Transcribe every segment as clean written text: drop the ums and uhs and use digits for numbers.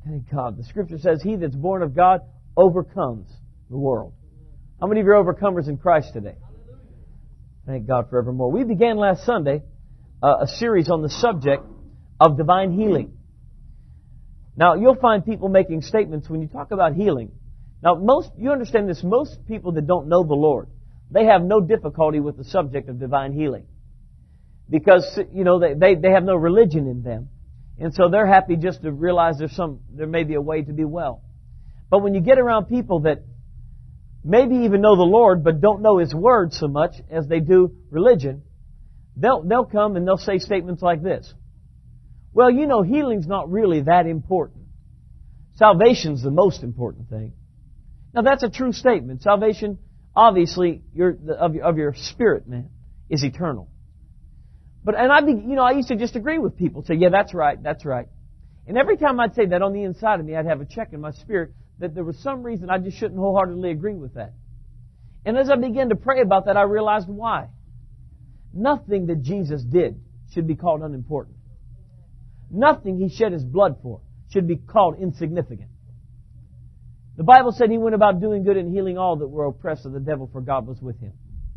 Thank God. The Scripture says, he that's born of God overcomes the world. How many of you are overcomers in Christ today? Thank God forevermore. We began last Sunday a series on the subject of divine healing. Now, you'll find people making statements when you talk about healing. Now, you understand this, most people that don't know the Lord, they have no difficulty with the subject of divine healing. Because, they have no religion in them. And so they're happy just to realize there may be a way to be well. But when you get around people that maybe even know the Lord, but don't know His Word so much as they do religion, they'll come and they'll say statements like this. Well, healing's not really that important. Salvation's the most important thing. Now, that's a true statement. Salvation, obviously, of your spirit, man, is eternal. But, I used to just agree with people, say, yeah, that's right. And every time I'd say that, on the inside of me, I'd have a check in my spirit that there was some reason I just shouldn't wholeheartedly agree with that. And as I began to pray about that, I realized why. Nothing that Jesus did should be called unimportant. Nothing He shed His blood for should be called insignificant. The Bible said He went about doing good and healing all that were oppressed of the devil, for God was with Him.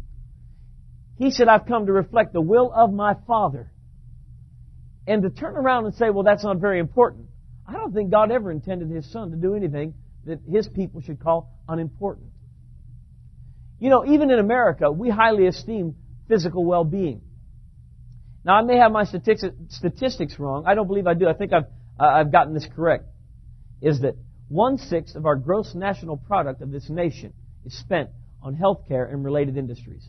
He said, I've come to reflect the will of my Father. And to turn around and say, well, that's not very important. I don't think God ever intended His Son to do anything that His people should call unimportant. Even in America, we highly esteem physical well-being. Now, I may have my statistics wrong. I don't believe I do. I think I've gotten this correct. Is that 1/6 of our gross national product of this nation is spent on healthcare and related industries.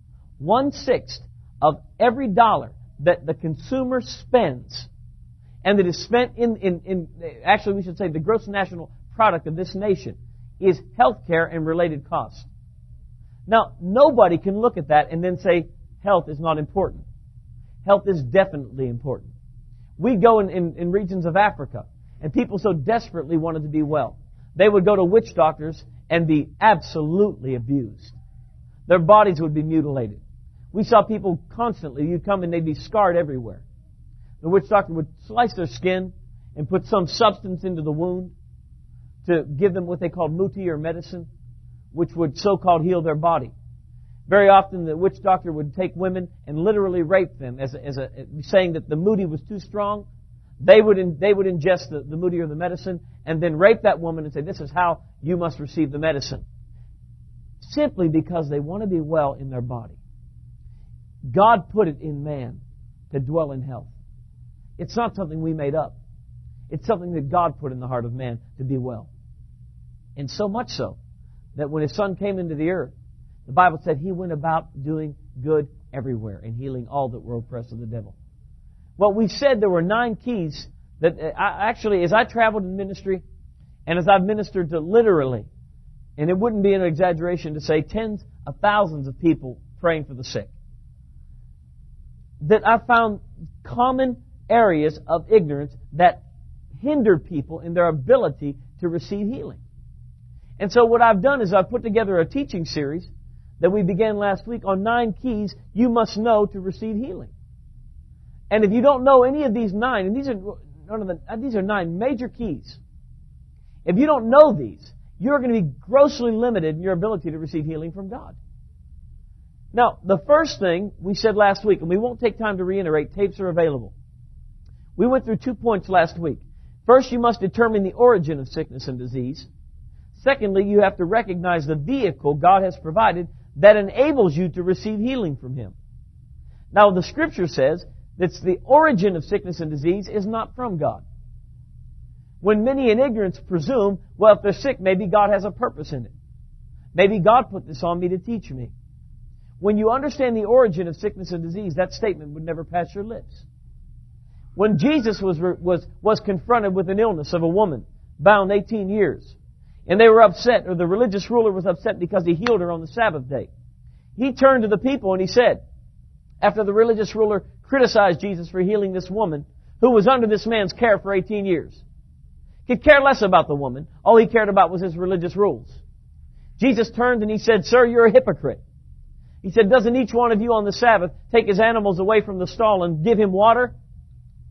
1/6 of every dollar that the consumer spends, and that is spent actually we should say the gross national product of this nation, is healthcare and related costs. Now, nobody can look at that and then say health is not important. Health is definitely important. We go in regions of Africa, and people so desperately wanted to be well. They would go to witch doctors and be absolutely abused. Their bodies would be mutilated. We saw people constantly, you'd come and they'd be scarred everywhere. The witch doctor would slice their skin and put some substance into the wound to give them what they called muti or medicine, which would so-called heal their body. Very often the witch doctor would take women and literally rape them saying that the muti was too strong. They would ingest the muti or the medicine and then rape that woman and say, this is how you must receive the medicine. Simply because they want to be well in their body. God put it in man to dwell in health. It's not something we made up. It's something that God put in the heart of man to be well. And so much so that when His Son came into the earth, the Bible said He went about doing good everywhere and healing all that were oppressed of the devil. Well, we said there were 9 keys that as I traveled in ministry and as I've ministered to literally, and it wouldn't be an exaggeration to say tens of thousands of people praying for the sick, that I found common areas of ignorance that hinder people in their ability to receive healing. And so what I've done is I've put together a teaching series that we began last week on 9 keys you must know to receive healing. And if you don't know any of these 9, and these are 9 major keys, if you don't know these, you're going to be grossly limited in your ability to receive healing from God. Now, the first thing we said last week, and we won't take time to reiterate, tapes are available. We went through 2 points last week. First, you must determine the origin of sickness and disease. Secondly, you have to recognize the vehicle God has provided that enables you to receive healing from Him. Now, the Scripture says that the origin of sickness and disease is not from God. When many in ignorance presume, well, if they're sick, maybe God has a purpose in it. Maybe God put this on me to teach me. When you understand the origin of sickness and disease, that statement would never pass your lips. When Jesus was confronted with an illness of a woman bound 18 years, and they were upset, or the religious ruler was upset because He healed her on the Sabbath day, He turned to the people and He said, after the religious ruler criticized Jesus for healing this woman who was under this man's care for 18 years, he could care less about the woman. All He cared about was His religious rules. Jesus turned and He said, sir, you're a hypocrite. He said, doesn't each one of you on the Sabbath take his animals away from the stall and give him water?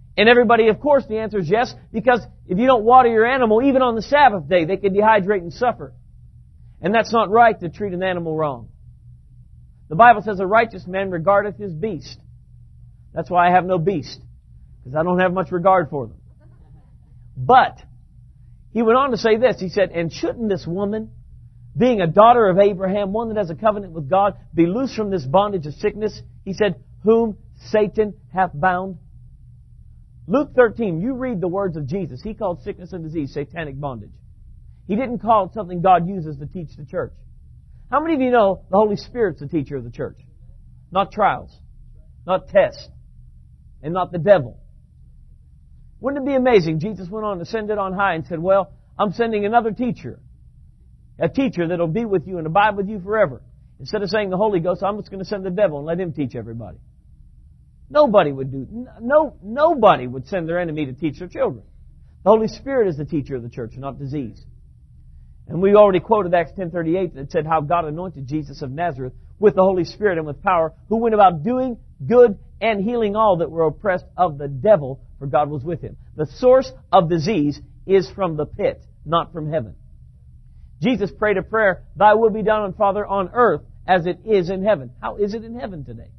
And everybody, of course, the answer is yes, because if you don't water your animal, even on the Sabbath day, they can dehydrate and suffer. And that's not right to treat an animal wrong. The Bible says a righteous man regardeth his beast. That's why I have no beast, because I don't have much regard for them. But he went on to say this. He said, and shouldn't this woman, being a daughter of Abraham, one that has a covenant with God, be loosed from this bondage of sickness? He said, whom Satan hath bound. Luke 13, you read the words of Jesus. He called sickness and disease satanic bondage. He didn't call it something God uses to teach the church. How many of you know the Holy Spirit's the teacher of the church? Not trials, not tests, and not the devil. Wouldn't it be amazing? Jesus went on to ascend it on high and said, well, I'm sending another teacher. A teacher that'll be with you and abide with you forever. Instead of saying the Holy Ghost, I'm just going to send the devil and let him teach everybody. Nobody would nobody would send their enemy to teach their children. The Holy Spirit is the teacher of the church, not disease. And we already quoted Acts 10:38 that said how God anointed Jesus of Nazareth with the Holy Spirit and with power, who went about doing good and healing all that were oppressed of the devil, for God was with him. The source of disease is from the pit, not from heaven. Jesus prayed a prayer, Thy will be done, Father, on earth as it is in heaven. How is it in heaven today?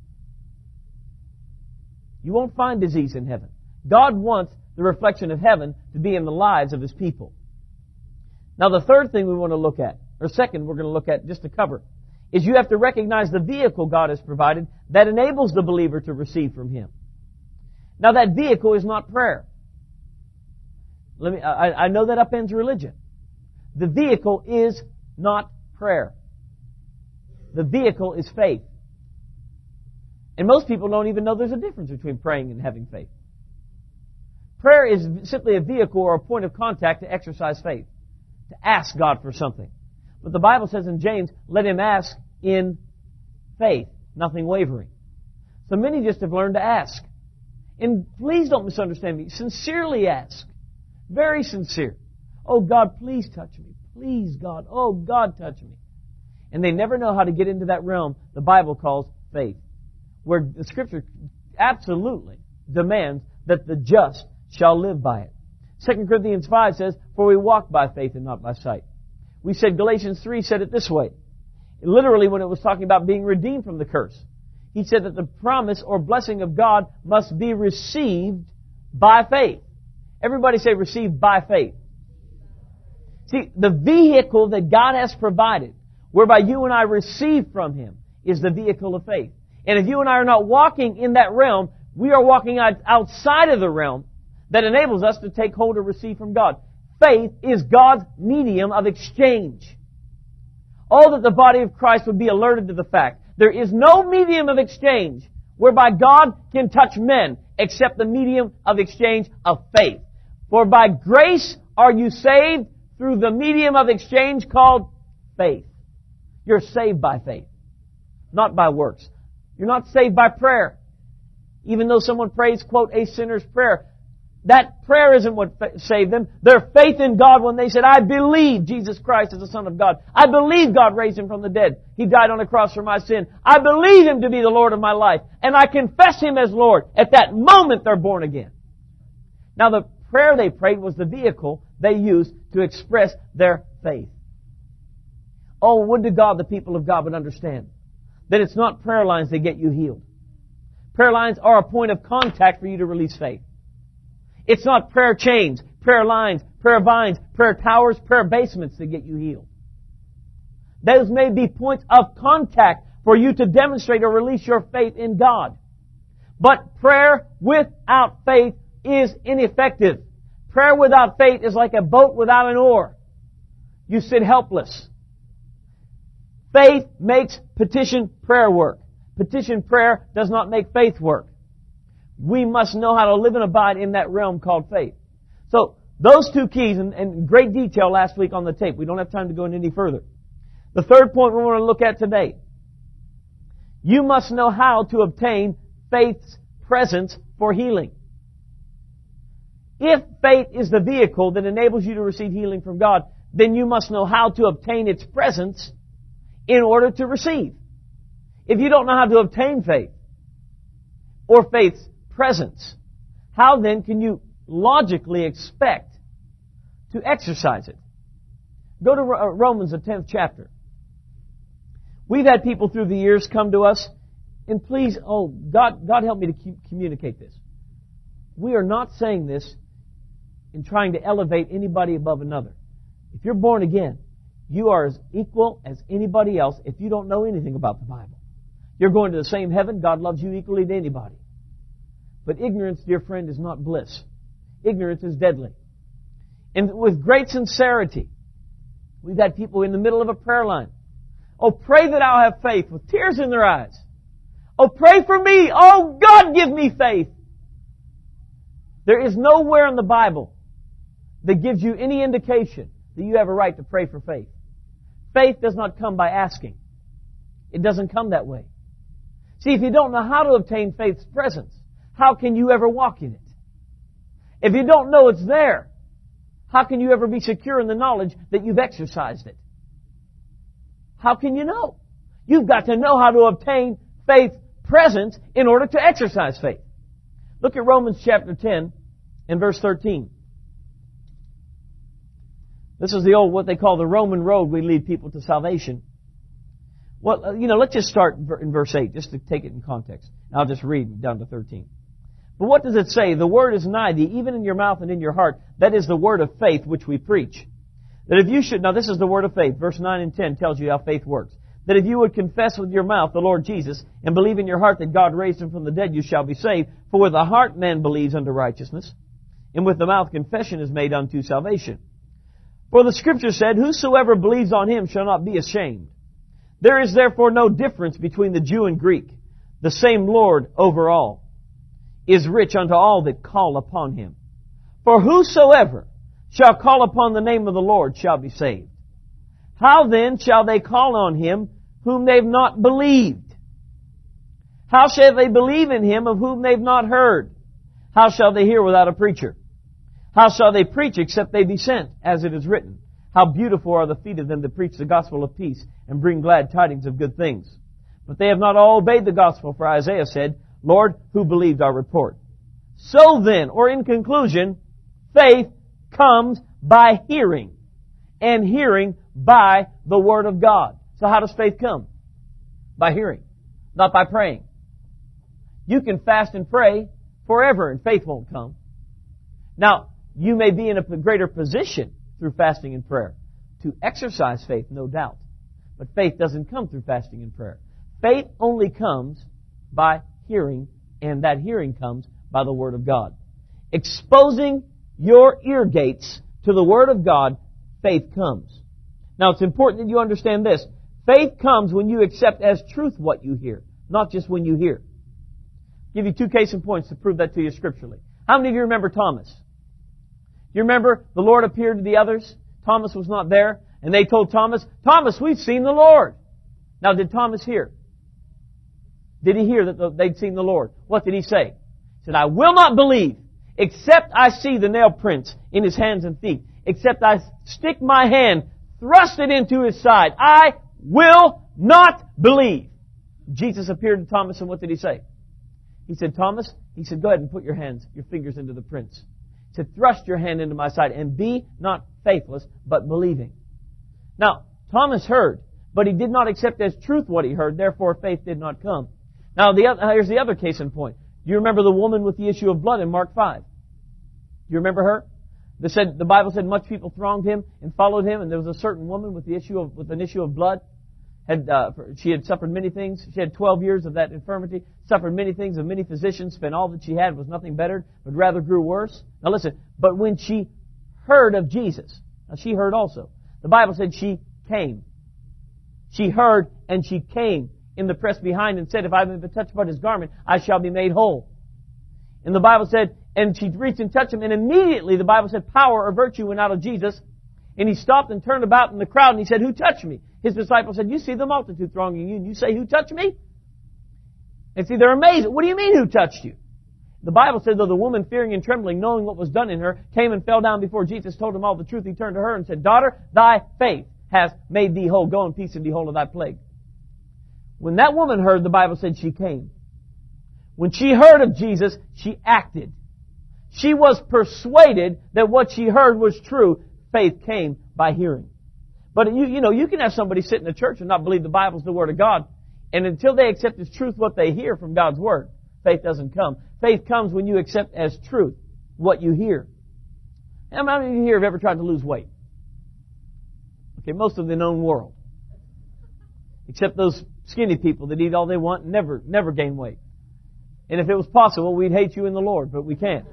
You won't find disease in heaven. God wants the reflection of heaven to be in the lives of His people. Now the third thing we want to look at, or second we're going to look at just to cover, is you have to recognize the vehicle God has provided that enables the believer to receive from Him. Now that vehicle is not prayer. I know that upends religion. The vehicle is not prayer. The vehicle is faith. And most people don't even know there's a difference between praying and having faith. Prayer is simply a vehicle or a point of contact to exercise faith, to ask God for something. But the Bible says in James, let him ask in faith, nothing wavering. So many just have learned to ask. And please don't misunderstand me. Sincerely ask. Very sincere. Oh God, please touch me. Please God. Oh God, touch me. And they never know how to get into that realm the Bible calls faith, where the Scripture absolutely demands that the just shall live by it. 2 Corinthians 5 says, for we walk by faith and not by sight. We said Galatians 3 said it this way. Literally when it was talking about being redeemed from the curse. He said that the promise or blessing of God must be received by faith. Everybody say received by faith. See, the vehicle that God has provided, whereby you and I receive from Him, is the vehicle of faith. And if you and I are not walking in that realm, we are walking outside of the realm that enables us to take hold or receive from God. Faith is God's medium of exchange. Oh, that the body of Christ would be alerted to the fact there is no medium of exchange whereby God can touch men except the medium of exchange of faith. For by grace are you saved through the medium of exchange called faith. You're saved by faith, not by works. You're not saved by prayer. Even though someone prays, quote, a sinner's prayer, that prayer isn't what saved them. Their faith in God when they said, I believe Jesus Christ is the Son of God. I believe God raised Him from the dead. He died on the cross for my sin. I believe Him to be the Lord of my life. And I confess Him as Lord. At that moment, they're born again. Now, the prayer they prayed was the vehicle they used to express their faith. Oh, would to God the people of God would understand that it's not prayer lines that get you healed. Prayer lines are a point of contact for you to release faith. It's not prayer chains, prayer lines, prayer vines, prayer towers, prayer basements that get you healed. Those may be points of contact for you to demonstrate or release your faith in God. But prayer without faith is ineffective. Prayer without faith is like a boat without an oar. You sit helpless. Faith makes petition prayer work. Petition prayer does not make faith work. We must know how to live and abide in that realm called faith. So, those two keys, in great detail last week on the tape. We don't have time to go into any further. The third point we want to look at today. You must know how to obtain faith's presence for healing. If faith is the vehicle that enables you to receive healing from God, then you must know how to obtain its presence in order to receive. If you don't know how to obtain faith, or faith's presence, how then can you logically expect to exercise it? Go to Romans, the 10th chapter. We've had people through the years come to us, and please, God help me to communicate this. We are not saying this in trying to elevate anybody above another. If you're born again, you are as equal as anybody else if you don't know anything about the Bible. You're going to the same heaven. God loves you equally to anybody. But ignorance, dear friend, is not bliss. Ignorance is deadly. And with great sincerity, we've had people in the middle of a prayer line. Oh, pray that I'll have faith, with tears in their eyes. Oh, pray for me. Oh, God, give me faith. There is nowhere in the Bible that gives you any indication that you have a right to pray for faith. Faith does not come by asking. It doesn't come that way. See, if you don't know how to obtain faith's presence, how can you ever walk in it? If you don't know it's there, how can you ever be secure in the knowledge that you've exercised it? How can you know? You've got to know how to obtain faith's presence in order to exercise faith. Look at Romans chapter 10 and verse 13. This is the old, what they call the Roman road we lead people to salvation. Well, let's just start in verse 8, just to take it in context. I'll just read down to 13. But what does it say? The word is nigh thee, even in your mouth and in your heart. That is the word of faith which we preach. That if you should, now this is the word of faith. Verse 9 and 10 tells you how faith works. That if you would confess with your mouth the Lord Jesus, and believe in your heart that God raised Him from the dead, you shall be saved. For with the heart man believes unto righteousness, and with the mouth confession is made unto salvation. For the Scripture said, whosoever believes on Him shall not be ashamed. There is therefore no difference between the Jew and Greek. The same Lord over all is rich unto all that call upon Him. For whosoever shall call upon the name of the Lord shall be saved. How then shall they call on Him whom they've not believed? How shall they believe in Him of whom they've not heard? How shall they hear without a preacher? How shall they preach except they be sent? As it is written, how beautiful are the feet of them that preach the gospel of peace and bring glad tidings of good things. But they have not all obeyed the gospel, for Isaiah said, Lord, who believed our report? So then, or in conclusion, faith comes by hearing, and hearing by the Word of God. So how does faith come? By hearing, not by praying. You can fast and pray forever and faith won't come. Now, you may be in a greater position through fasting and prayer to exercise faith, no doubt. But faith doesn't come through fasting and prayer. Faith only comes by hearing, and that hearing comes by the Word of God. Exposing your ear gates to the Word of God, faith comes. Now, it's important that you understand this. Faith comes when you accept as truth what you hear, not just when you hear. I'll give you two case in points to prove that to you scripturally. How many of you remember Thomas? You remember the Lord appeared to the others? Thomas was not there. And they told Thomas, Thomas, we've seen the Lord. Now, did Thomas hear? Did he hear that they'd seen the Lord? What did he say? He said, I will not believe except I see the nail prints in His hands and feet. Except I stick my hand, thrust it into His side. I will not believe. Jesus appeared to Thomas, and what did He say? He said, Thomas, He said, go ahead and put your fingers into the prints. He said, thrust your hand into my side and be not faithless, but believing. Now, Thomas heard, but he did not accept as truth what he heard. Therefore, faith did not come. Now, here's the other case in point. Do you remember the woman with the issue of blood in Mark 5? Do you remember her? The Bible said much people thronged Him and followed Him, and there was a certain woman with an issue of blood. She had suffered many things. She had 12 years of that infirmity, suffered many things of many physicians, spent all that she had, was nothing bettered, but rather grew worse. Now listen, but when she heard of Jesus, now she heard also. The Bible said she came. She heard and she came in the press behind and said, if I may touch but His garment, I shall be made whole. And the Bible said, and she reached and touched Him, and immediately the Bible said power or virtue went out of Jesus. And He stopped and turned about in the crowd and He said, who touched me? His disciples said, you see the multitude thronging you and you say, who touched me? And see, they're amazed. What do you mean, who touched you? The Bible said, though the woman, fearing and trembling, knowing what was done in her, came and fell down before Jesus, told Him all the truth. He turned to her and said, daughter, thy faith has made thee whole. Go in peace and be whole of thy plague. When that woman heard, the Bible said she came. When she heard of Jesus, she acted. She was persuaded that what she heard was true. Faith came by hearing. But you can have somebody sit in a church and not believe the Bible's the Word of God. And until they accept as truth what they hear from God's Word, faith doesn't come. Faith comes when you accept as truth what you hear. How many of you here have ever tried to lose weight? Okay, most of the known world. Except those skinny people that eat all they want and never gain weight. And if it was possible, we'd hate you in the Lord, but we can't.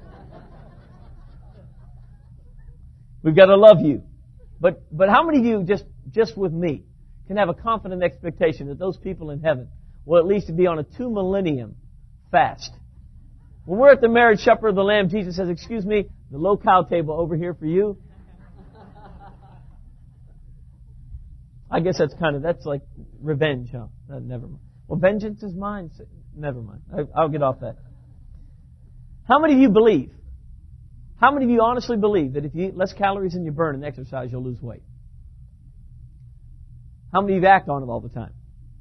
We've got to love you. But how many of you, just with me, can have a confident expectation that those people in heaven will at least be on a 2 millennium fast? When we're at the marriage supper of the Lamb, Jesus says, excuse me, the low cow table over here for you. I guess that's like revenge, huh? Never mind. Well, vengeance is mine. Never mind. I'll get off that. How many of you believe? How many of you honestly believe that if you eat less calories than you burn and exercise, you'll lose weight? How many of you act on it all the time?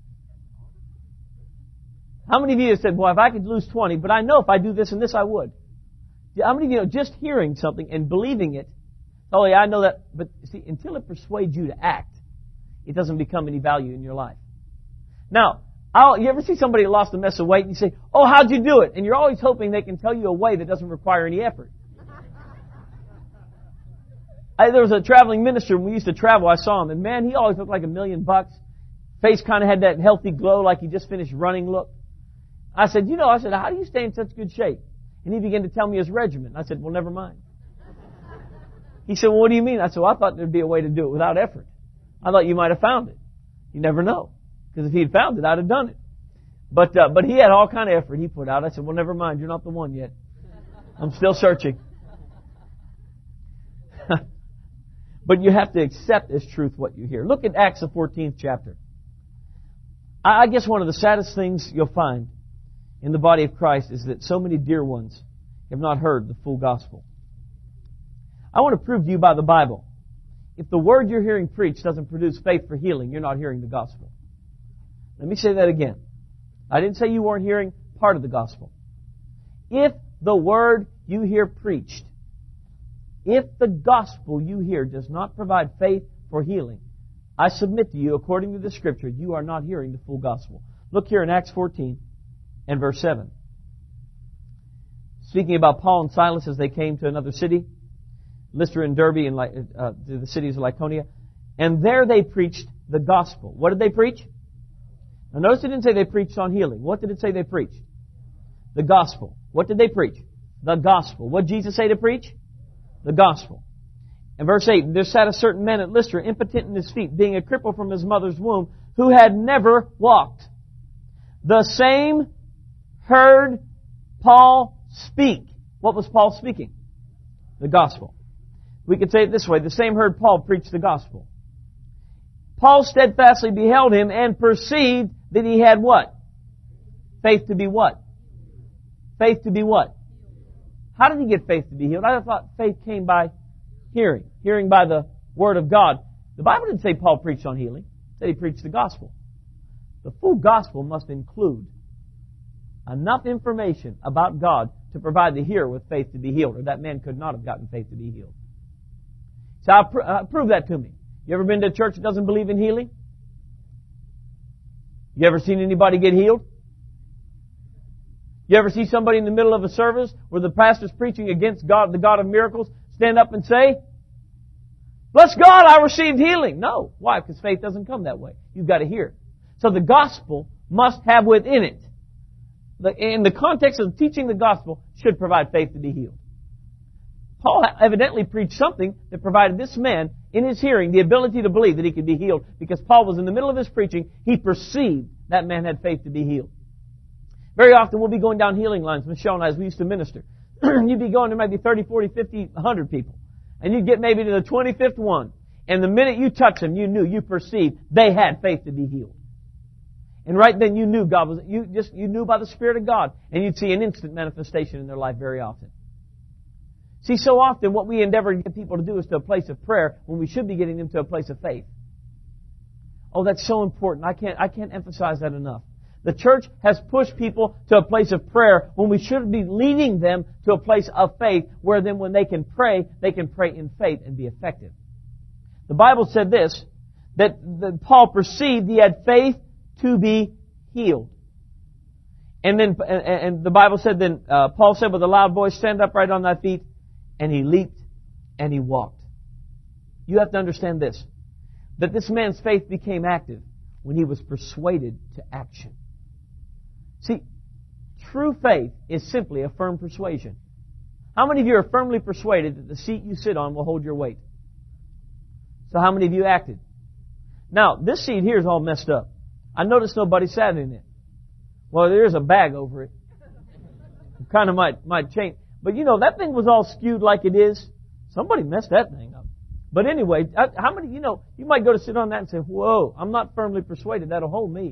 How many of you have said, well, if I could lose 20, but I know if I do this and this, I would? How many of you know just hearing something and believing it, oh yeah, I know that, but see, until it persuades you to act, it doesn't become any value in your life. Now, you ever see somebody that lost a mess of weight and you say, oh, how'd you do it? And you're always hoping they can tell you a way that doesn't require any effort. There was a traveling minister when we used to travel. I saw him, and man, he always looked like $1 million. Face kind of had that healthy glow, like he just finished running look. I said, how do you stay in such good shape? And he began to tell me his regimen. I said, well, never mind. He said, well, what do you mean? I said, well, I thought there'd be a way to do it without effort. I thought you might have found it. You never know. Because if he'd found it, I'd have done it. But he had all kind of effort he put out. I said, well, never mind. You're not the one yet. I'm still searching. But you have to accept as truth what you hear. Look at Acts, the 14th chapter. I guess one of the saddest things you'll find in the body of Christ is that so many dear ones have not heard the full gospel. I want to prove to you by the Bible, if the word you're hearing preached doesn't produce faith for healing, you're not hearing the gospel. Let me say that again. I didn't say you weren't hearing part of the gospel. If the word you hear preached, if the gospel you hear does not provide faith for healing, I submit to you, according to the Scripture, you are not hearing the full gospel. Look here in Acts 14 and verse 7. Speaking about Paul and Silas as they came to another city, Lystra and Derbe, and the cities of Lycaonia, and there they preached the gospel. What did they preach? Now notice it didn't say they preached on healing. What did it say they preached? The gospel. What did they preach? The gospel. What did Jesus say to preach? The gospel. In verse 8, there sat a certain man at Lystra, impotent in his feet, being a cripple from his mother's womb, who had never walked. The same heard Paul speak. What was Paul speaking? The gospel. We could say it this way. The same heard Paul preach the gospel. Paul steadfastly beheld him and perceived that he had what? Faith to be what? Faith to be what? How did he get faith to be healed? I thought faith came by hearing. Hearing by the Word of God. The Bible didn't say Paul preached on healing. It said he preached the gospel. The full gospel must include enough information about God to provide the hearer with faith to be healed, or that man could not have gotten faith to be healed. So prove that to me. You ever been to a church that doesn't believe in healing? You ever seen anybody get healed? You ever see somebody in the middle of a service where the pastor's preaching against God, the God of miracles, stand up and say, bless God, I received healing? No. Why? Because faith doesn't come that way. You've got to hear it. So the gospel must have within it, in the context of teaching the gospel, should provide faith to be healed. Paul evidently preached something that provided this man, in his hearing, the ability to believe that he could be healed, because Paul was in the middle of his preaching. He perceived that man had faith to be healed. Very often we'll be going down healing lines, Michelle and I, as we used to minister. You'd be going, there might be 30, 40, 50, 100 people. And you'd get maybe to the 25th one. And the minute you touched them, you perceived they had faith to be healed. And right then you knew God was, you knew by the Spirit of God. And you'd see an instant manifestation in their life very often. See, so often what we endeavor to get people to do is to a place of prayer when we should be getting them to a place of faith. Oh, that's so important. I can't emphasize that enough. The church has pushed people to a place of prayer when we should be leading them to a place of faith where then when they can pray in faith and be effective. The Bible said this, that Paul perceived he had faith to be healed. And then, and the Bible said then, Paul said with a loud voice, stand upright on thy feet, and he leaped and he walked. You have to understand this, that this man's faith became active when he was persuaded to action. See, true faith is simply a firm persuasion. How many of you are firmly persuaded that the seat you sit on will hold your weight? So how many of you acted? Now, this seat here is all messed up. I noticed nobody sat in it. Well, there's a bag over it. Kind of might change. But you know, that thing was all skewed like it is. Somebody messed that thing up. But anyway, how many, you might go to sit on that and say, whoa, I'm not firmly persuaded that'll hold me.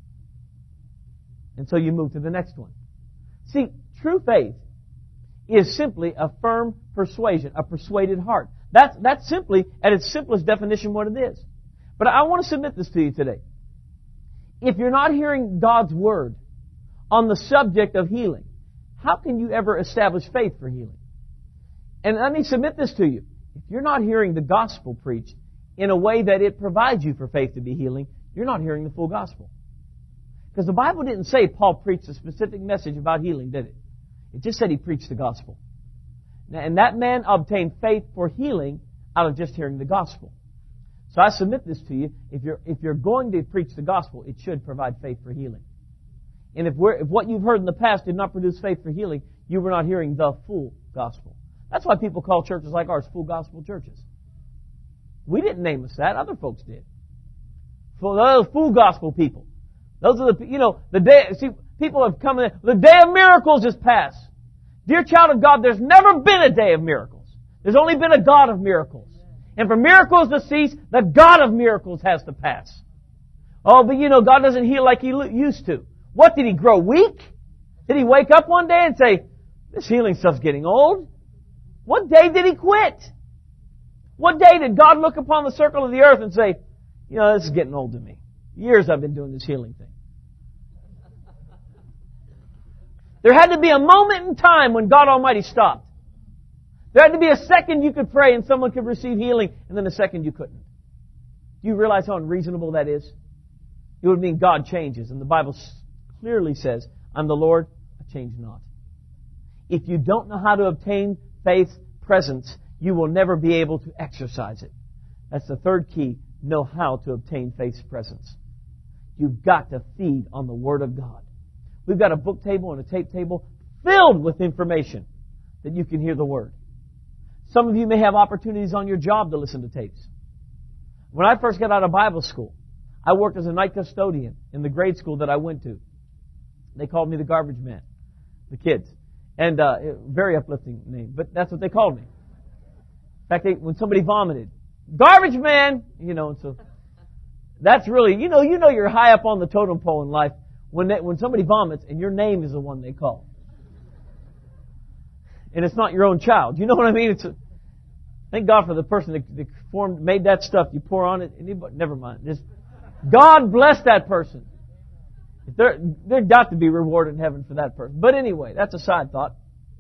And so you move to the next one. See, true faith is simply a firm persuasion, a persuaded heart. That's simply, at its simplest definition, what it is. But I want to submit this to you today. If you're not hearing God's Word on the subject of healing, how can you ever establish faith for healing? And let me submit this to you. If you're not hearing the gospel preached in a way that it provides you for faith to be healing, you're not hearing the full gospel. Because the Bible didn't say Paul preached a specific message about healing, did it? It just said he preached the gospel. And that man obtained faith for healing out of just hearing the gospel. So I submit this to you. If you're going to preach the gospel, it should provide faith for healing. And if what you've heard in the past did not produce faith for healing, you were not hearing the full gospel. That's why people call churches like ours full gospel churches. We didn't name us that. Other folks did. Full gospel people. Those are the day, see, people have come in, the day of miracles is past. Dear child of God, there's never been a day of miracles. There's only been a God of miracles. And for miracles to cease, the God of miracles has to pass. Oh, but God doesn't heal like He used to. What, did He grow weak? Did He wake up one day and say, this healing stuff's getting old? What day did He quit? What day did God look upon the circle of the earth and say, this is getting old to me. Years I've been doing this healing thing. There had to be a moment in time when God Almighty stopped. There had to be a second you could pray and someone could receive healing, and then a second you couldn't. Do you realize how unreasonable that is? It would mean God changes, and the Bible clearly says, I'm the Lord, I change not. If you don't know how to obtain faith's presence, you will never be able to exercise it. That's the third key, know how to obtain faith's presence. You've got to feed on the Word of God. We've got a book table and a tape table filled with information that you can hear the Word. Some of you may have opportunities on your job to listen to tapes. When I first got out of Bible school, I worked as a night custodian in the grade school that I went to. They called me the garbage man, the kids. And very uplifting name, but that's what they called me. In fact, when somebody vomited, garbage man, and so that's really, you're high up on the totem pole in life when somebody vomits and your name is the one they call. And it's not your own child. You know what I mean? Thank God for the person that made that stuff. You pour on it. Never mind. God bless that person. They're got to be rewarded in heaven for that person. But anyway, that's a side thought.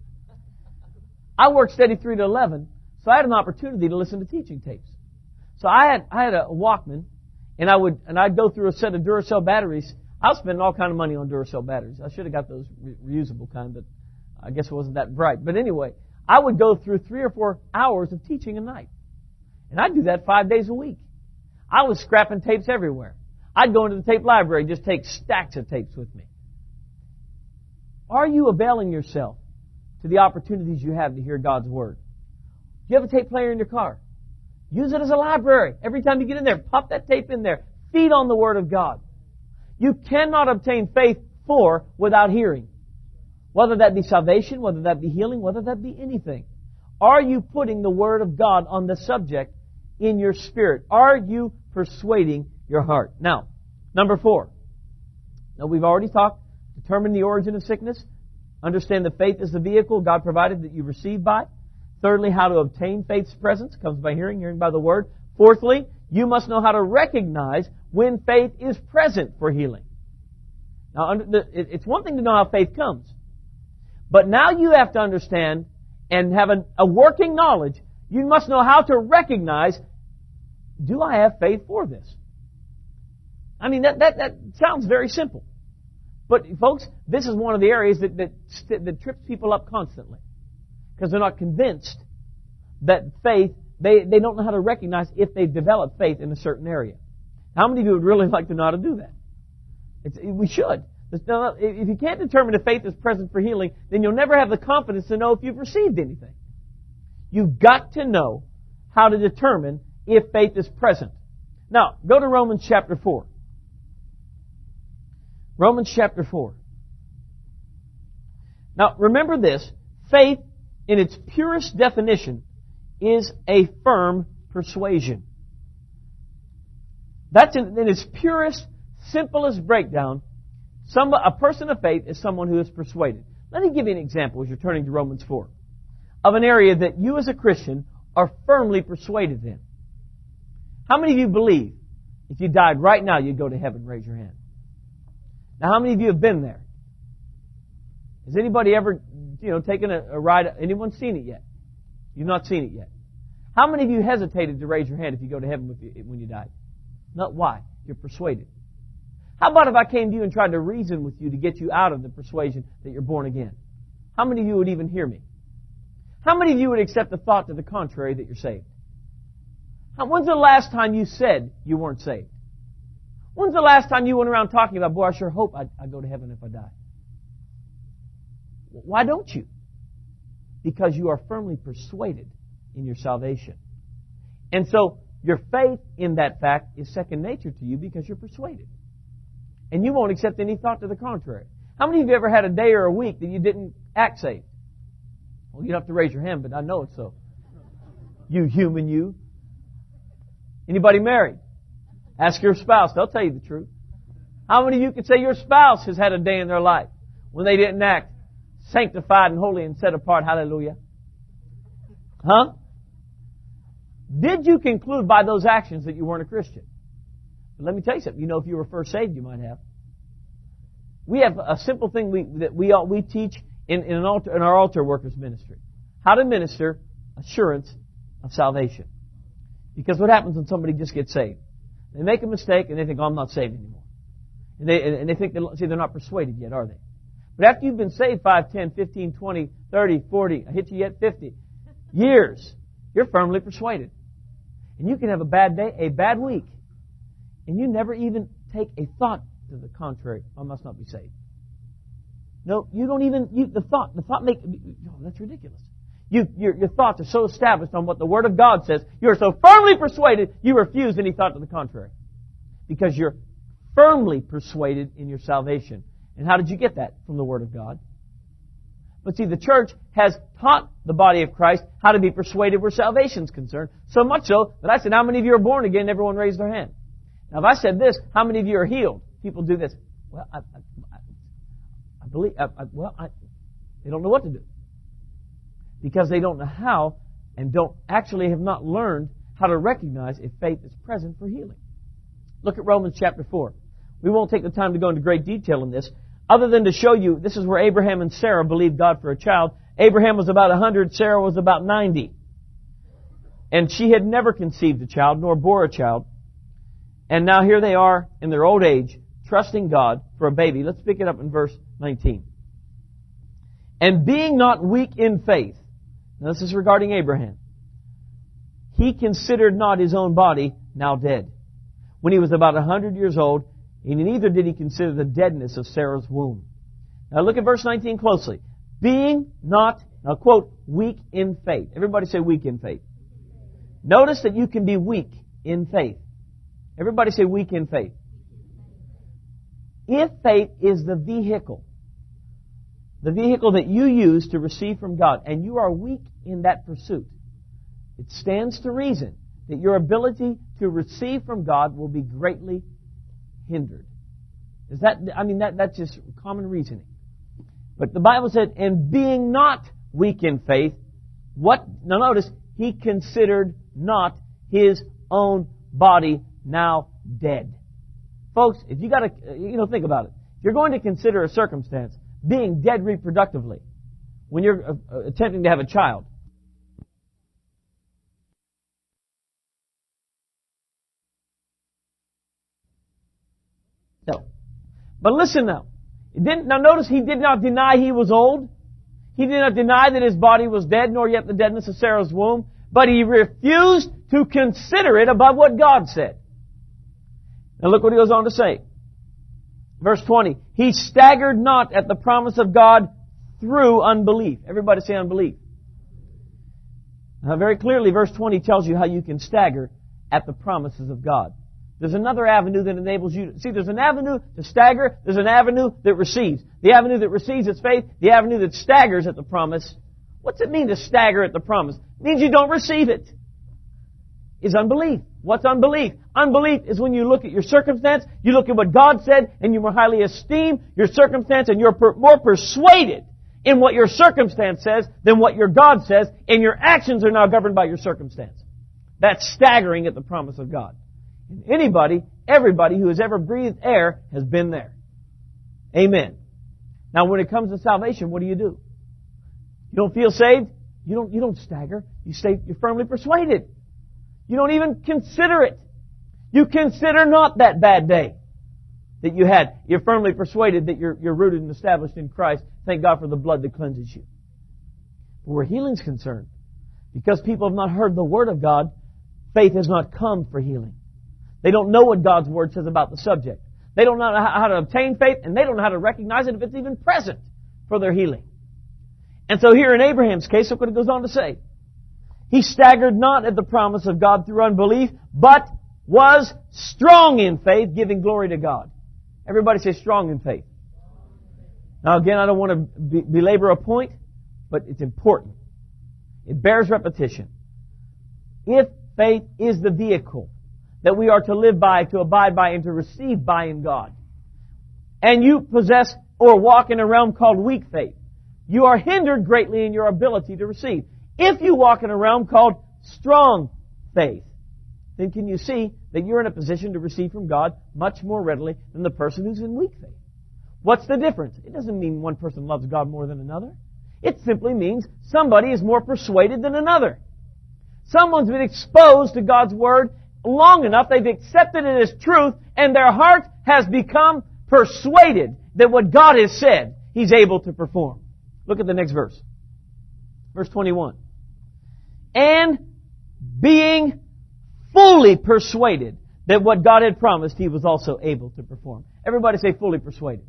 I worked steady 3 to 11, so I had an opportunity to listen to teaching tapes. So I had a Walkman, and I'd go through a set of Duracell batteries. I was spending all kind of money on Duracell batteries. I should have got those reusable kind, but I guess it wasn't that bright. But anyway, I would go through 3 or 4 hours of teaching a night. And I'd do that 5 days a week. I was scrapping tapes everywhere. I'd go into the tape library and just take stacks of tapes with me. Are you availing yourself to the opportunities you have to hear God's Word? Do you have a tape player in your car? Use it as a library. Every time you get in there, pop that tape in there. Feed on the Word of God. You cannot obtain faith without hearing. Whether that be salvation, whether that be healing, whether that be anything. Are you putting the Word of God on the subject in your spirit? Are you persuading your heart? Now, number 4. Now, we've already talked. Determine the origin of sickness. Understand that faith is the vehicle God provided that you receive by. Thirdly, how to obtain faith's presence. Comes by hearing by the Word. Fourthly, you must know how to recognize when faith is present for healing. Now, it's one thing to know how faith comes. But now you have to understand and have a working knowledge. You must know how to recognize, do I have faith for this? I mean, that sounds very simple. But folks, this is one of the areas that trips people up constantly. Because they're not convinced that faith, they don't know how to recognize if they've developed faith in a certain area. How many of you would really like to know how to do that? We should. If you can't determine if faith is present for healing, then you'll never have the confidence to know if you've received anything. You've got to know how to determine if faith is present. Now, go to Romans chapter 4. Romans chapter 4. Now, remember this. Faith, in its purest definition, is a firm persuasion. That's in its purest, simplest breakdown. A person of faith is someone who is persuaded. Let me give you an example as you're turning to Romans 4 of an area that you as a Christian are firmly persuaded in. How many of you believe if you died right now you'd go to heaven? Raise your hand. Now, how many of you have been there? Has anybody ever, taken a ride? Anyone seen it yet? You've not seen it yet. How many of you hesitated to raise your hand if you go to heaven when you died? Not why? You're persuaded. How about if I came to you and tried to reason with you to get you out of the persuasion that you're born again? How many of you would even hear me? How many of you would accept the thought to the contrary that you're saved? When's the last time you said you weren't saved? When's the last time you went around talking about, boy, I sure hope I go to heaven if I die? Why don't you? Because you are firmly persuaded in your salvation. And so your faith in that fact is second nature to you because you're persuaded. And you won't accept any thought to the contrary. How many of you ever had a day or a week that you didn't act saved? Well, you don't have to raise your hand, but I know it's so. You human, you. Anybody married? Ask your spouse. They'll tell you the truth. How many of you can say your spouse has had a day in their life when they didn't act sanctified and holy and set apart? Hallelujah. Huh? Did you conclude by those actions that you weren't a Christian? But let me tell you something. If you were first saved, you might have. We have a simple thing that we teach in our altar workers ministry. How to minister assurance of salvation. Because what happens when somebody just gets saved? They make a mistake and they think, I'm not saved anymore. And they think, they're not persuaded yet, are they? But after you've been saved 5, 10, 15, 20, 30, 40, I hit you yet, 50 years, you're firmly persuaded. And you can have a bad day, a bad week, and you never even take a thought to the contrary. I must not be saved. No, you don't even, the thought that's ridiculous. Your thoughts are so established on what the Word of God says, you're so firmly persuaded, you refuse any thought to the contrary. Because you're firmly persuaded in your salvation. And how did you get that? From the Word of God. But see, the church has taught the body of Christ how to be persuaded where salvation's concerned. So much so that I said, how many of you are born again? Everyone raised their hand. Now if I said this, how many of you are healed? People do this. Well, I believe, they don't know what to do. Because they don't know how and have not learned how to recognize if faith is present for healing. Look at Romans chapter 4. We won't take the time to go into great detail in this, other than to show you this is where Abraham and Sarah believed God for a child. Abraham was about 100, Sarah was about 90. And she had never conceived a child, nor bore a child. And now here they are in their old age, trusting God for a baby. Let's pick it up in verse 19. And being not weak in faith, now this is regarding Abraham, he considered not his own body now dead, when he was about 100 years old, and neither did he consider the deadness of Sarah's womb. Now look at verse 19 closely. Being not, now quote, weak in faith. Everybody say weak in faith. Notice that you can be weak in faith. Everybody say weak in faith. If faith is the vehicle that you use to receive from God, and you are weak in that pursuit, it stands to reason that your ability to receive from God will be greatly hindered. That's just common reasoning. But the Bible said, and being not weak in faith, what? Now notice, he considered not his own body now dead. Folks, if you think about it. If you're going to consider a circumstance, being dead reproductively, when you're attempting to have a child, no. But listen now. Now notice he did not deny he was old. He did not deny that his body was dead, nor yet the deadness of Sarah's womb. But he refused to consider it above what God said. Now look what he goes on to say. Verse 20. He staggered not at the promise of God through unbelief. Everybody say unbelief. Now very clearly, verse 20 tells you how you can stagger at the promises of God. There's another avenue that enables you to... See, there's an avenue to stagger. There's an avenue that receives. The avenue that receives its faith. The avenue that staggers at the promise. What's it mean to stagger at the promise? It means you don't receive it. Is unbelief. What's unbelief? Unbelief is when you look at your circumstance, you look at what God said, and you more highly esteem your circumstance, and you're more persuaded in what your circumstance says than what your God says, and your actions are now governed by your circumstance. That's staggering at the promise of God. Anybody, everybody who has ever breathed air has been there. Amen. Now when it comes to salvation, what do? You don't feel saved? You don't stagger. You're firmly persuaded. You don't even consider it. You consider not that bad day that you had. You're firmly persuaded that you're rooted and established in Christ. Thank God for the blood that cleanses you. But where healing's concerned, because people have not heard the Word of God, faith has not come for healing. They don't know what God's Word says about the subject. They don't know how to obtain faith, and they don't know how to recognize it if it's even present for their healing. And so here in Abraham's case, look what it goes on to say. He staggered not at the promise of God through unbelief, but was strong in faith, giving glory to God. Everybody say strong in faith. Now again, I don't want to belabor a point, but it's important. It bears repetition. If faith is the vehicle that we are to live by, to abide by, and to receive by in God, and you possess or walk in a realm called weak faith, you are hindered greatly in your ability to receive. If you walk in a realm called strong faith, then can you see that you're in a position to receive from God much more readily than the person who's in weak faith? What's the difference? It doesn't mean one person loves God more than another. It simply means somebody is more persuaded than another. Someone's been exposed to God's Word long enough, they've accepted it as truth, and their heart has become persuaded that what God has said, He's able to perform. Look at the next verse. Verse 21. And being fully persuaded that what God had promised, He was also able to perform. Everybody say fully persuaded.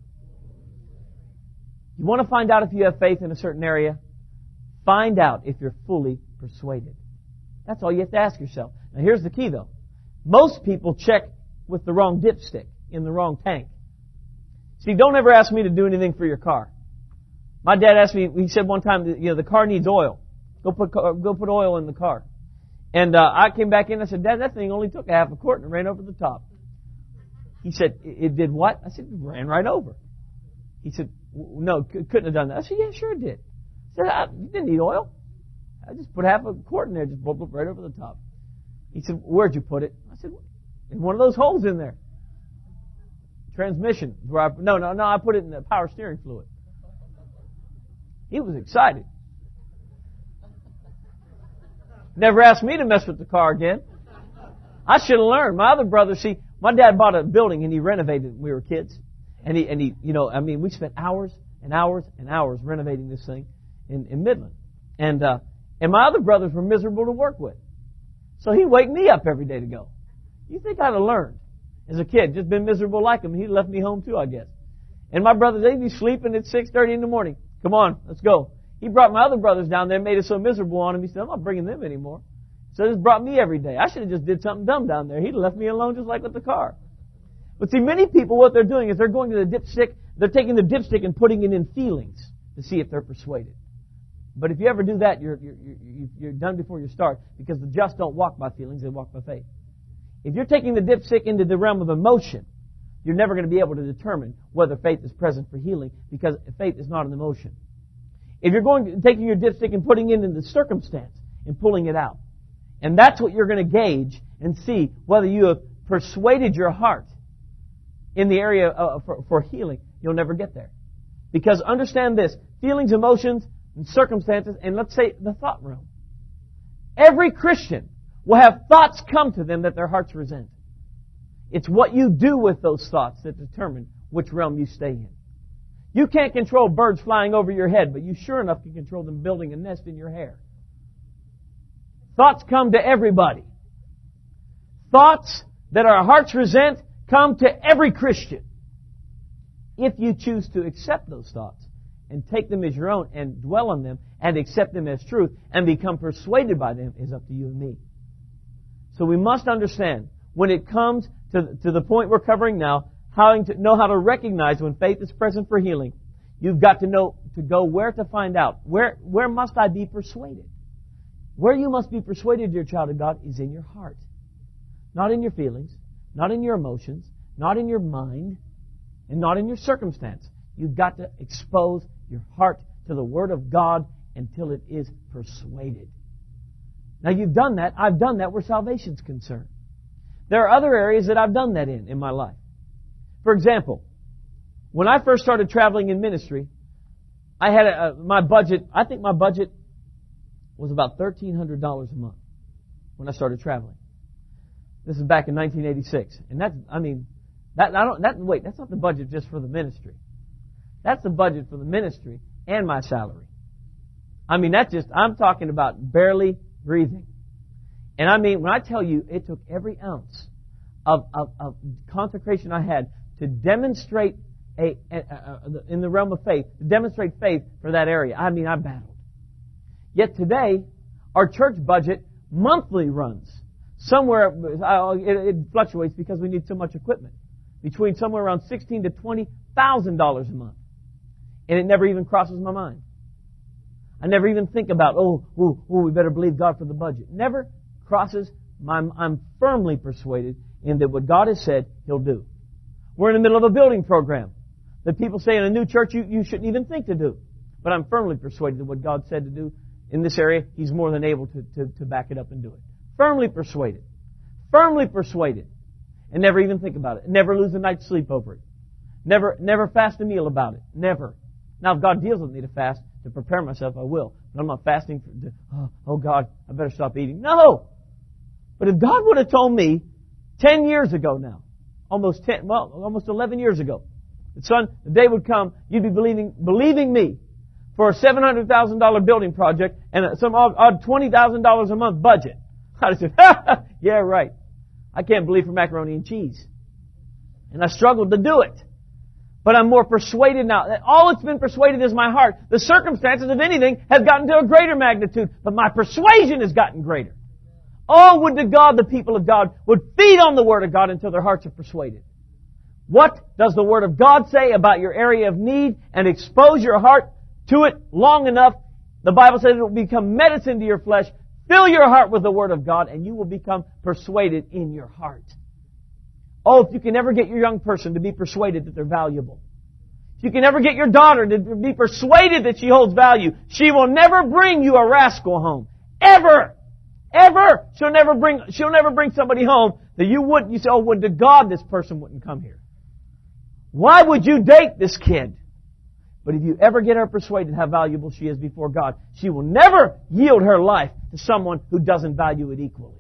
You want to find out if you have faith in a certain area? Find out if you're fully persuaded. That's all you have to ask yourself. Now here's the key though. Most people check with the wrong dipstick in the wrong tank. See, don't ever ask me to do anything for your car. My dad asked me, he said one time, the car needs oil. Go put oil in the car. And I came back in and I said, Dad, that thing only took a half a quart and it ran over the top. He said, it did what? I said, it ran right over. He said, no, couldn't have done that. I said, yeah, sure it did. He said, you didn't need oil. I just put half a quart in there, just bubbled right over the top. He said, where'd you put it? I said, in one of those holes in there. Transmission. I put it in the power steering fluid. He was excited. Never asked me to mess with the car again. I should have learned. My other brother, my dad bought a building and he renovated it when we were kids. And he, we spent hours and hours and hours renovating this thing in Midland. And my other brothers were miserable to work with. So he'd wake me up every day to go. You think I'd have learned as a kid, just been miserable like him. He left me home too, I guess. And my brothers, they'd be sleeping at 6:30 in the morning. Come on, let's go. He brought my other brothers down there and made it so miserable on him. He said, I'm not bringing them anymore. So he just brought me every day. I should have just did something dumb down there. He'd have left me alone just like with the car. But see, many people, what they're doing is they're going to the dipstick, they're taking the dipstick and putting it in feelings to see if they're persuaded. But if you ever do that, you're done before you start, because the just don't walk by feelings, they walk by faith. If you're taking the dipstick into the realm of emotion, you're never going to be able to determine whether faith is present for healing, because faith is not an emotion. If you're taking your dipstick and putting it in the circumstance and pulling it out, and that's what you're going to gauge and see whether you have persuaded your heart in the area for healing, you'll never get there. Because understand this, feelings, emotions, and circumstances, and let's say the thought realm. Every Christian will have thoughts come to them that their hearts resent. It's what you do with those thoughts that determine which realm you stay in. You can't control birds flying over your head, but you sure enough can control them building a nest in your hair. Thoughts come to everybody. Thoughts that our hearts resent come to every Christian. If you choose to accept those thoughts and take them as your own and dwell on them and accept them as truth and become persuaded by them, is up to you and me. So we must understand when it comes to the point we're covering now, how to know how to recognize when faith is present for healing. You've got to know to go where to find out. Where must I be persuaded? Where you must be persuaded, dear child of God, is in your heart. Not in your feelings, not in your emotions, not in your mind, and not in your circumstance. You've got to expose your heart to the Word of God until it is persuaded. Now you've done that. I've done that where salvation's concerned. There are other areas that I've done that in my life. For example, when I first started traveling in ministry, I had my budget, I think my budget was about $1,300 a month when I started traveling. This is back in 1986. And that's not the budget just for the ministry. That's the budget for the ministry and my salary. I'm talking about barely breathing. And when I tell you, it took every ounce of consecration I had to demonstrate in the realm of faith, to demonstrate faith for that area. I battled. Yet today, our church budget monthly runs somewhere, it fluctuates because we need so much equipment, between somewhere around $16,000 to $20,000 a month. And it never even crosses my mind. I never even think about, we better believe God for the budget. Never crosses I'm firmly persuaded in that what God has said, He'll do. We're in the middle of a building program that people say in a new church you shouldn't even think to do. But I'm firmly persuaded that what God said to do in this area, He's more than able to back it up and do it. Firmly persuaded. Firmly persuaded. And never even think about it. Never lose a night's sleep over it. Never fast a meal about it. Never. Now, if God deals with me to fast, to prepare myself, I will. But I'm not fasting oh God, I better stop eating. No! But if God would have told me 10 years ago now, almost 11 years ago, that son, the day would come, you'd be believing me for a $700,000 building project and some odd $20,000 a month budget. I'd have said, yeah, right. I can't believe for macaroni and cheese. And I struggled to do it. But I'm more persuaded now. All it's been persuaded is my heart. The circumstances, if anything, have gotten to a greater magnitude. But my persuasion has gotten greater. Oh, would to God the people of God would feed on the Word of God until their hearts are persuaded. What does the Word of God say about your area of need? And expose your heart to it long enough. The Bible says it will become medicine to your flesh. Fill your heart with the Word of God and you will become persuaded in your heart. Oh, if you can ever get your young person to be persuaded that they're valuable. If you can ever get your daughter to be persuaded that she holds value, she will never bring you a rascal home. Ever! Ever! She'll never bring somebody home that you say, would to God this person wouldn't come here. Why would you date this kid? But if you ever get her persuaded how valuable she is before God, she will never yield her life to someone who doesn't value it equally.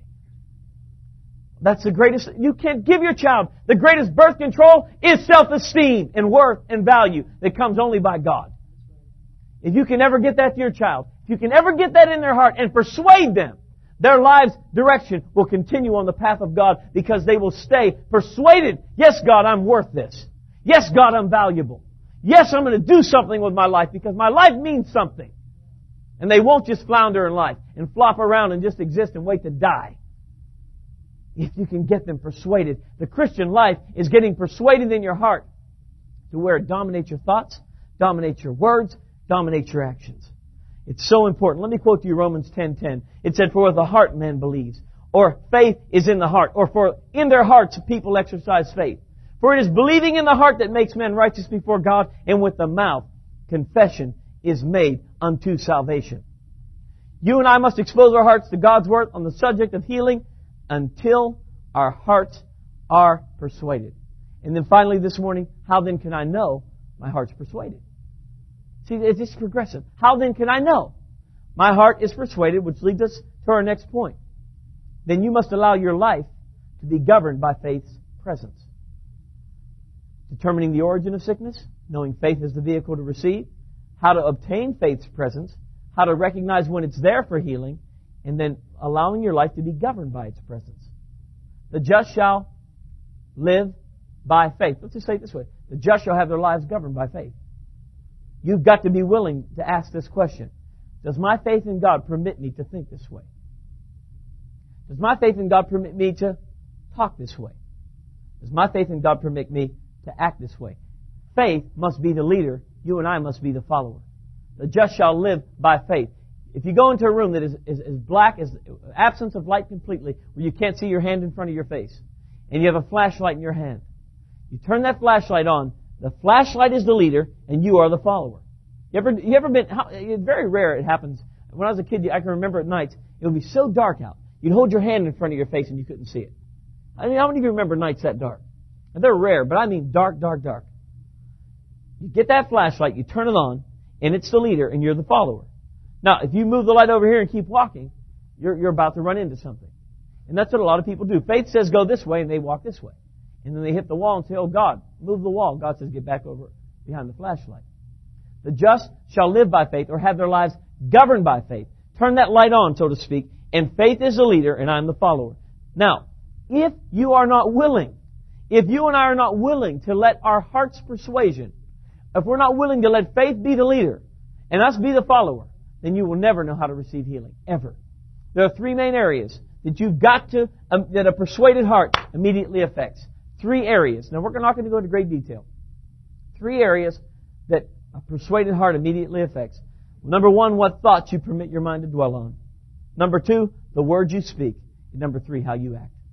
That's the greatest. You can't give your child the greatest birth control is self-esteem and worth and value that comes only by God. If you can ever get that to your child, if you can ever get that in their heart and persuade them, their lives' direction will continue on the path of God because they will stay persuaded. Yes, God, I'm worth this. Yes, God, I'm valuable. Yes, I'm going to do something with my life because my life means something. And they won't just flounder in life and flop around and just exist and wait to die. If you can get them persuaded. The Christian life is getting persuaded in your heart to where it dominates your thoughts, dominates your words, dominates your actions. It's so important. Let me quote to you Romans 10:10. It said, for with the heart man believes, or faith is in the heart, or for in their hearts people exercise faith. For it is believing in the heart that makes men righteous before God, and with the mouth confession is made unto salvation. You and I must expose our hearts to God's Word on the subject of healing until our hearts are persuaded. And then finally this morning, how then can I know My heart's persuaded. See, it's just progressive. How then can I know? My heart is persuaded, which leads us to our next point. Then you must allow your life to be governed by faith's presence. Determining the origin of sickness, knowing faith is the vehicle to receive, how to obtain faith's presence, how to recognize when it's there for healing, and then allowing your life to be governed by its presence. The just shall live by faith. Let's just say it this way. The just shall have their lives governed by faith. You've got to be willing to ask this question. Does my faith in God permit me to think this way? Does my faith in God permit me to talk this way? Does my faith in God permit me to act this way? Faith must be the leader. You and I must be the follower. The just shall live by faith. If you go into a room that is black as absence of light completely, where you can't see your hand in front of your face, and you have a flashlight in your hand, you turn that flashlight on. The flashlight is the leader, and you are the follower. You ever been? It's very rare it happens. When I was a kid, I can remember at nights it would be so dark out. You'd hold your hand in front of your face and you couldn't see it. I mean, how many of you remember nights that dark? And they're rare, but I mean dark, dark, dark. You get that flashlight, you turn it on, and it's the leader, and you're the follower. Now, if you move the light over here and keep walking, you're about to run into something. And that's what a lot of people do. Faith says go this way, and they walk this way. And then they hit the wall and say, oh God, move the wall. God says get back over behind the flashlight. The just shall live by faith, or have their lives governed by faith. Turn that light on, so to speak, and faith is the leader, and I'm the follower. Now, if you are not willing, if you and I are not willing to let our heart's persuasion, if we're not willing to let faith be the leader, and us be the follower, then you will never know how to receive healing, ever. There are three main areas that you've got to, that a persuaded heart immediately affects. Three areas. Now, we're not going to go into great detail. Three areas that a persuaded heart immediately affects. Number one, what thoughts you permit your mind to dwell on. Number two, the words you speak. And number three, how you act.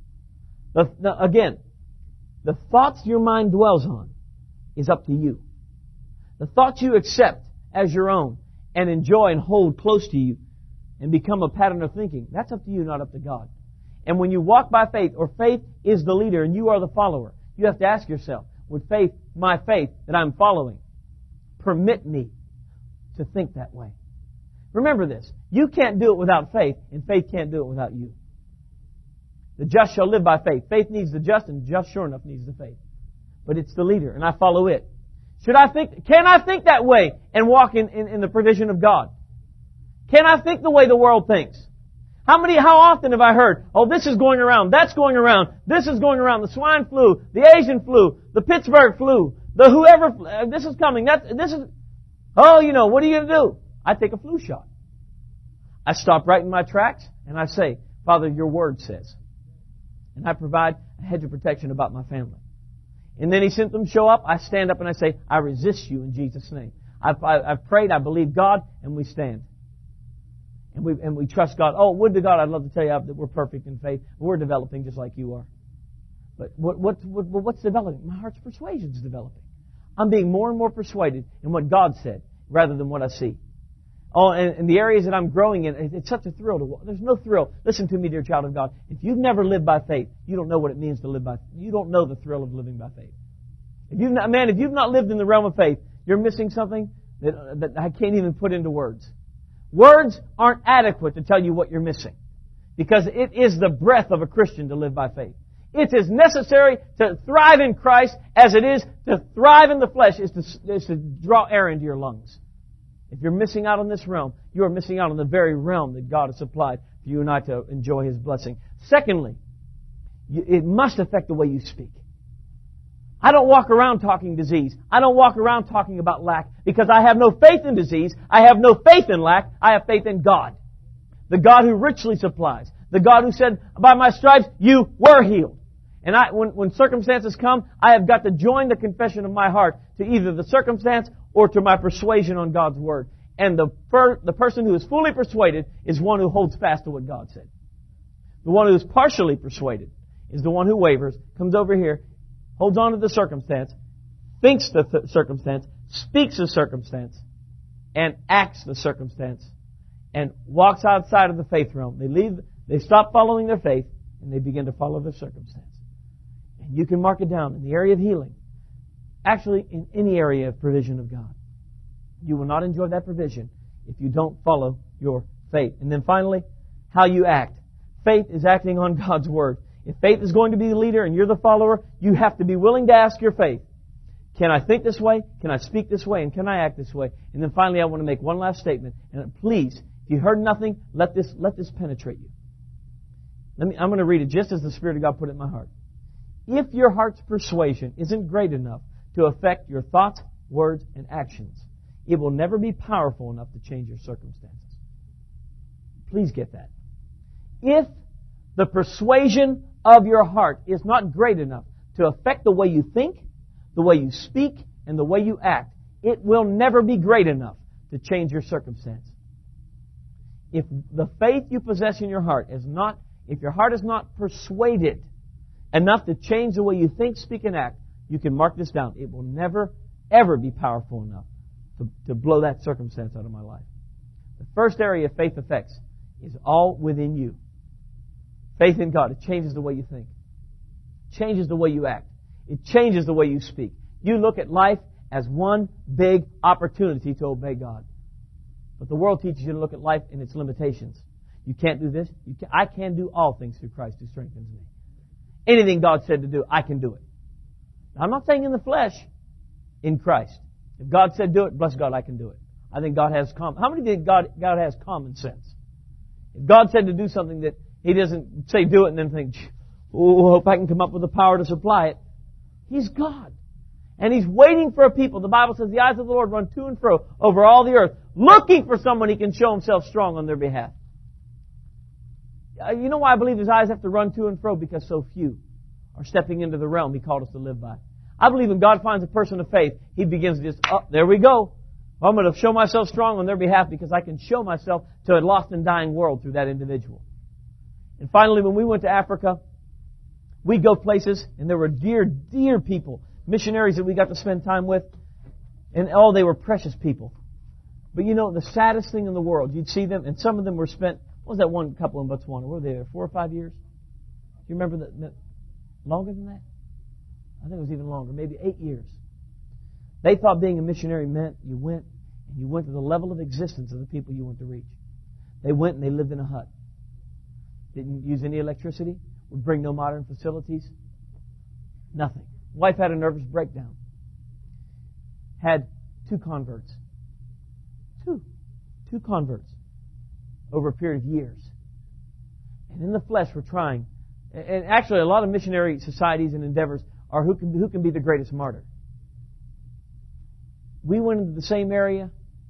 Again, the thoughts your mind dwells on is up to you. The thoughts you accept as your own and enjoy and hold close to you and become a pattern of thinking, that's up to you, not up to God. And when you walk by faith, or faith is the leader and you are the follower, you have to ask yourself, would faith, my faith that I'm following, permit me to think that way? Remember this. You can't do it without faith, and faith can't do it without you. The just shall live by faith. Faith needs the just, and just sure enough needs the faith. But it's the leader, and I follow it. Can I think that way and walk in the provision of God? Can I think the way the world thinks? How often have I heard, oh, this is going around, that's going around, this is going around, the swine flu, the Asian flu, the Pittsburgh flu, the whoever, this is coming, oh, what are you going to do? I take a flu shot. I stop right in my tracks and I say, Father, your word says. And I provide a hedge of protection about my family. And then any symptoms show up, I stand up and I say, I resist you in Jesus' name. I've prayed, I believe God, and we stand. And we trust God. Oh, would to God, I'd love to tell you that we're perfect in faith. We're developing just like you are. But what's developing? My heart's persuasion is developing. I'm being more and more persuaded in what God said rather than what I see. Oh, and the areas that I'm growing in, it's such a thrill to walk. There's no thrill. Listen to me, dear child of God. If you've never lived by faith, you don't know what it means to live by faith. You don't know the thrill of living by faith. If you've not lived in the realm of faith, you're missing something that I can't even put into words. Words aren't adequate to tell you what you're missing, because it is the breath of a Christian to live by faith. It's as necessary to thrive in Christ as it is to thrive in the flesh, is to draw air into your lungs. If you're missing out on this realm, you are missing out on the very realm that God has supplied for you and I to enjoy His blessing. Secondly, it must affect the way you speak. I don't walk around talking disease. I don't walk around talking about lack, because I have no faith in disease. I have no faith in lack. I have faith in God. The God who richly supplies. The God who said, by my stripes you were healed. And when circumstances come, I have got to join the confession of my heart to either the circumstance or to my persuasion on God's Word. And the person who is fully persuaded is one who holds fast to what God said. The one who is partially persuaded is the one who wavers, comes over here, holds on to the circumstance, thinks the circumstance, speaks the circumstance, and acts the circumstance, and walks outside of the faith realm. They stop following their faith, and they begin to follow their circumstance. And you can mark it down in the area of healing. actually in any area of provision of God. You will not enjoy that provision if you don't follow your faith. And then finally, how you act. Faith is acting on God's Word. If faith is going to be the leader and you're the follower, you have to be willing to ask your faith, can I think this way? Can I speak this way? And can I act this way? And then finally, I want to make one last statement. And please, if you heard nothing, let this penetrate you. I'm going to read it just as the Spirit of God put it in my heart. If your heart's persuasion isn't great enough to affect your thoughts, words, and actions, it will never be powerful enough to change your circumstances. Please get that. If the persuasion of your heart is not great enough to affect the way you think, the way you speak, and the way you act, it will never be great enough to change your circumstance. If the faith you possess in your heart if your heart is not persuaded enough to change the way you think, speak, and act, you can mark this down. It will never, ever be powerful enough to blow that circumstance out of my life. The first area faith affects is all within you. Faith in God. It changes the way you think. It changes the way you act. It changes the way you speak. You look at life as one big opportunity to obey God. But the world teaches you to look at life in its limitations. You can't do this. I can do all things through Christ who strengthens me. Anything God said to do, I can do it. Now, I'm not saying in the flesh, in Christ. If God said do it, bless God, I can do it. I think God has how many think God has common sense? If God said to do something that He doesn't say do it and then think, oh, I hope I can come up with the power to supply it. He's God. And He's waiting for a people. The Bible says the eyes of the Lord run to and fro over all the earth, looking for someone He can show Himself strong on their behalf. You know why I believe His eyes have to run to and fro? Because so few are stepping into the realm He called us to live by. I believe when God finds a person of faith, He begins to just, there we go. I'm going to show myself strong on their behalf because I can show myself to a lost and dying world through that individual. And finally, when we went to Africa, we'd go places and there were dear, dear people, missionaries that we got to spend time with, and they were precious people. But you know, the saddest thing in the world, you'd see them, and some of them were spent, what was that one couple in Botswana? Were they there 4 or 5 years? Do you remember that? Longer than that? I think it was even longer, maybe 8 years. They thought being a missionary meant you went to the level of existence of the people you went to reach. They went and they lived in a hut. Didn't use any electricity. Would bring no modern facilities. Nothing. Wife had a nervous breakdown. Had 2 converts. Two converts over a period of years. And in the flesh we're trying. And actually a lot of missionary societies and endeavors are who can be the greatest martyr. We went into the same area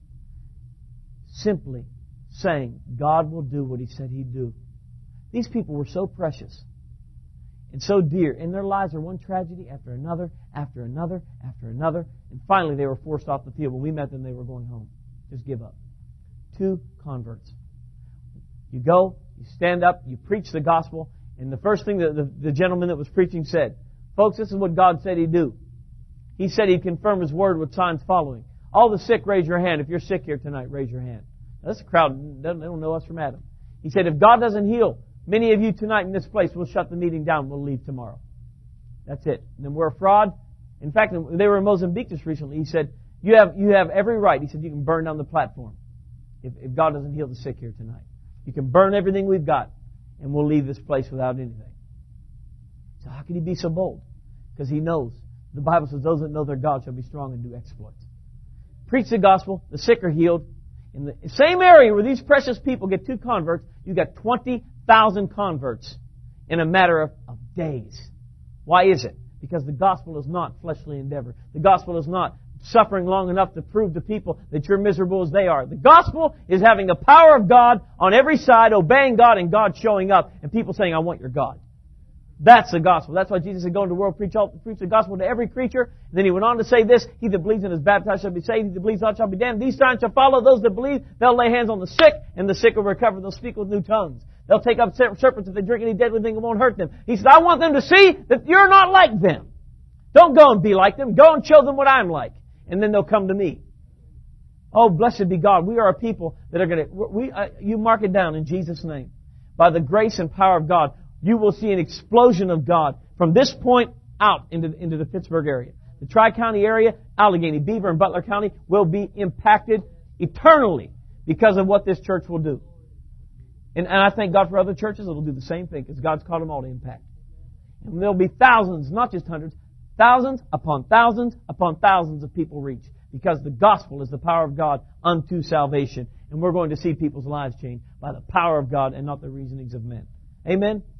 simply saying God will do what He said He'd do. These people were so precious and so dear. And their lives are one tragedy after another, after another, after another. And finally they were forced off the field. When we met them, they were going home. Just give up. 2 converts. You go, you stand up, you preach the gospel, and the first thing that the gentleman that was preaching said, folks, this is what God said He'd do. He said He'd confirm His word with signs following. All the sick, raise your hand. If you're sick here tonight, raise your hand. Now, this crowd, they don't know us from Adam. He said, if God doesn't heal many of you tonight in this place, we'll shut the meeting down. We'll leave tomorrow. That's it. And then we're a fraud. In fact, they were in Mozambique just recently. He said, you have every right. He said, you can burn down the platform if God doesn't heal the sick here tonight. You can burn everything we've got, and we'll leave this place without anything. So how can He be so bold? Because He knows. The Bible says those that know their God shall be strong and do exploits. Preach the gospel. The sick are healed. In the same area where these precious people get 2 converts, you got 20,000 converts in a matter of days. Why is it? Because the gospel is not fleshly endeavor. The gospel is not suffering long enough to prove to people that you're miserable as they are. The gospel is having the power of God on every side, obeying God, and God showing up, and people saying, I want your God. That's the gospel. That's why Jesus said, go into the world, preach the gospel to every creature. And then He went on to say this, he that believes and is baptized shall be saved, he that believes not shall be damned. These signs shall follow those that believe. They'll lay hands on the sick, and the sick will recover. They'll speak with new tongues. They'll take up serpents. If they drink any deadly thing, it won't hurt them. He said, I want them to see that you're not like them. Don't go and be like them. Go and show them what I'm like. And then they'll come to me. Oh, blessed be God. We are a people that are going to, you mark it down in Jesus' name. By the grace and power of God, you will see an explosion of God from this point out into the Pittsburgh area. The Tri-County area, Allegheny, Beaver, and Butler County will be impacted eternally because of what this church will do. And I thank God for other churches that will do the same thing because God's called them all to impact. And there'll be thousands, not just hundreds, thousands upon thousands upon thousands of people reached because the gospel is the power of God unto salvation. And we're going to see people's lives changed by the power of God and not the reasonings of men. Amen?